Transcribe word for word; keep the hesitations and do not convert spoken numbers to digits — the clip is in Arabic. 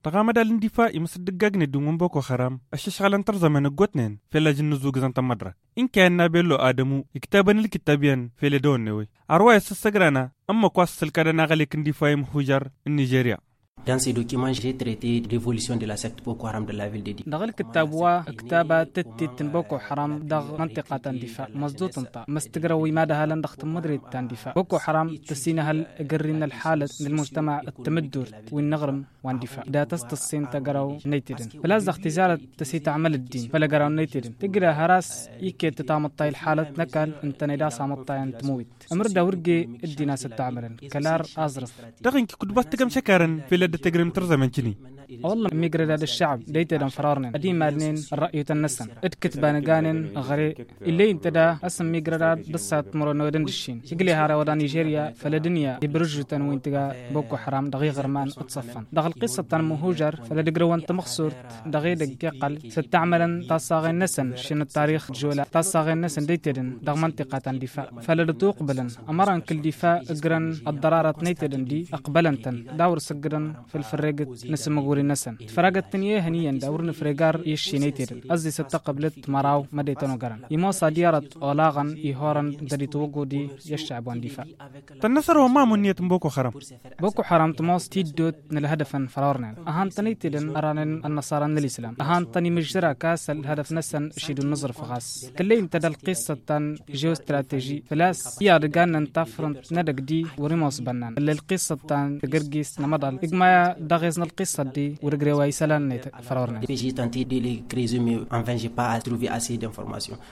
تغامد الاندفاع يمسدقاق ندومون بوكو حرام الششغلان ترزمان القوتنين في لاجن نزوق زنطة مدرك إن كان نابلو آدمو يكتابن الكتابيان في لدون نوي أرواي السسقرانا أما قواس الكادنا غاليك اندفاع مهوجر النيجيريا. Dans ces documents, j'ai traité de l'évolution de la secte Boko Haram de la ville de Difa. دغل كتابوا كتابة تتت بوكو حرام دغ منطقة تندفاع مصدوط انطا مستقروي ما ده هلن دخت مدري تندفاع بوكو حرام تسينا هل قرين الحالة للمجتمع التمدد والنغرم واندفاع دا تستصين تقروا نيتدن بلاز اختزالة تسي تعمل الدين فلا قروا نيتدن تقرا هراس يكي تتامطاي الحالة نكال انت نيدا سامطاي تموت امر دا ورقي الدينا ستعملن كلار ازرف دغن كي كنت بستقم شكرا في لد تقرم ترزمان كني والله ميقرد الشعب ديتدن فرارنن قديم مالنين الرأي تنسن اتكت بانقانن غري اللي انت دا اسم ميقرد بسات مرونو دندشين يقلي هارا ودا نيجيريا فلدنيا يبرجو تنوين تقا بوكو حرام دغي غرمان اتصفن دغ القصة تنمهوجر فلدقرو انت مخصورت دغي دقيقل ستعملا تاساغي نسن شن التاريخ جولا تاساغي نسن ديتدن دغ منطقة دفاع فلدتو قبلا امران كل دفاع اقرن الضرارة نيتدن دي اقبلنتن داور سقرن في الفريقة نسم مقوري نسن فرقت تنيه هنيا داور نفريقار يشي نيتدن ازي ستقبلت مراو مديتنو قرن يموسى ديارت اولاغن يهورن دري توقو دي يشعب وان دفاع تنصر وما منية بوكو حرام بوكو حرام تموس تيدوت نلهدفن فرارنن اهان تنيتدن ارانن النصارى الاسلام اهان تني مجرى كاس الهدف نسن شيد النظر فغاس كلي انت القصة تن جيو استراتيجي فلاس يا رجال نتفرن ندق دي وريموس بنان اللي القصة تن تقرقيس نمضل إجماع دغيزنا القصة دي ورجري ويسلان نت فرارنا. J'ai tenté de les résumer, enfin j'ai pas trouvé assez d'informations.